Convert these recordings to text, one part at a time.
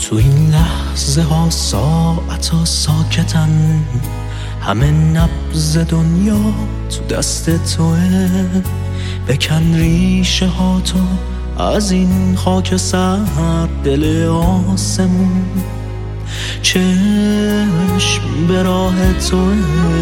تو این لحظه ها ساعت ها ساکتن، همه نبض دنیا تو دست توه. بکن ریشه ها تو از این خاک سرد دل آسمون، چشم به راه توه.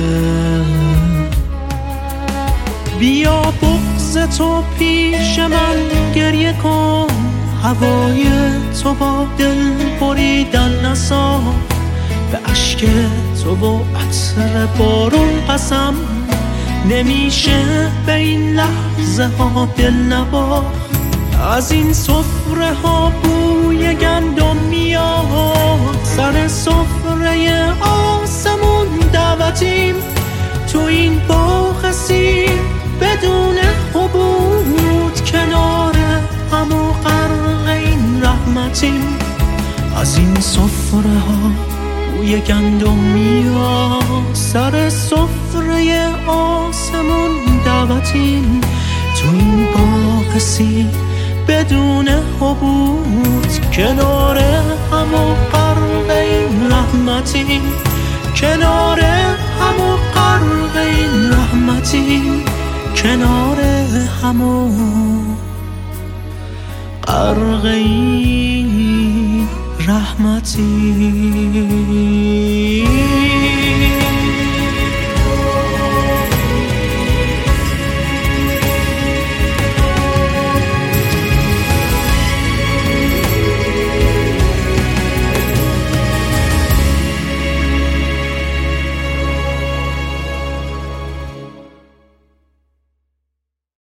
بیا بغض تو پیش من گریه کن، هوای تو با دل بریدن نساخت. به اشک تو و عطر بارون قسم، نمیشه به این لحظه ها دل نباخت. از این سفره ها بوی گندم میاد، سر سفره آسمون دعوتیم. تو این باغ سیر بدون حبود، کنار همو غرق این رحمتیم. از این سفره ها بوی گندم میاد، سر سفره آسمون دعوتیم. تو این باغ سیر بدون حبود، کنار همو غرق این رحمتیم. کنار همو غرق این رحمتیم، کنار همو غرق این رحمتیم.